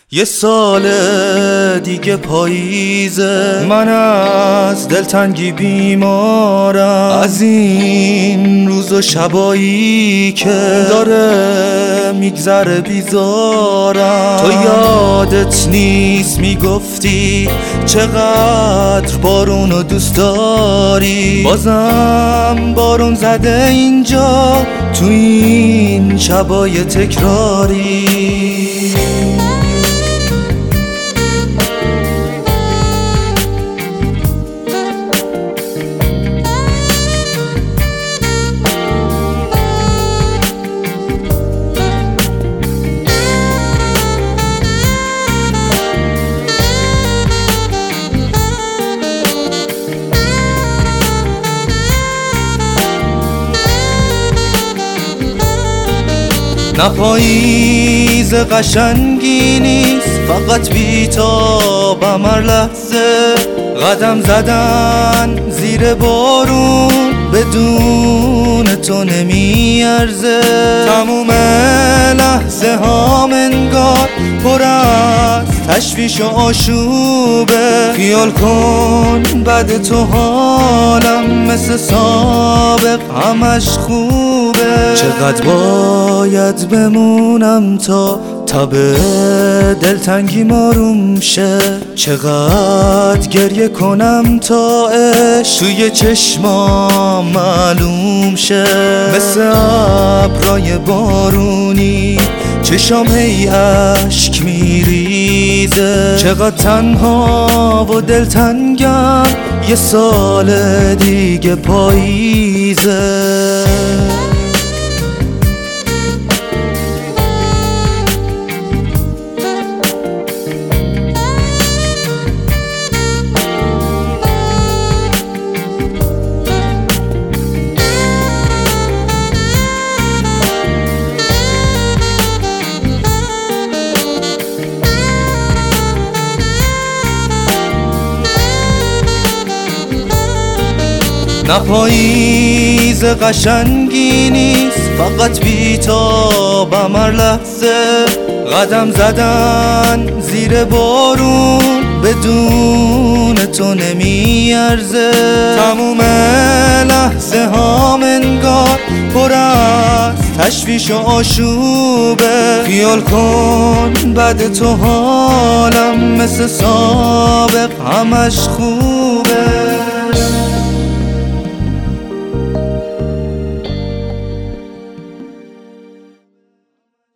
یه سال دیگه پاییزه، من از دلتنگی بیمارم، از این روز و شبایی که داره میگذره بیزارم. تو یادت نیست میگفتی چقدر بارونو دوست داری، بازم بارون زده اینجا تو این شبای تکراری. نه پاییز قشنگی نیست، فقط بیتابم هر لحظه، قدم زدن زیر بارون بدون تو نمیارزه. تموم لحظه هام انگار پر از تشویش و آشوبه، خیال کن بعد تو حالم مثل سابق همش خوبه. چقدر باید بمونم تا تب دلتنگی آروم شه، چقدر گریه کنم تا عشق توی چشمام معلوم شه. مثل ابرای بارونی چشام هی اشک میریزه، چقدر تنها و دلتنگم، یه سال دیگه پاییزه. نه پاییز قشنگی نیست، فقط بیتابم هر لحظه، قدم زدن زیر بارون بدون تو نمیارزه. تموم لحظه هام انگار پر از تشویش و آشوبه، خیال کن بعد تو حالم مثل سابق همش خوبه.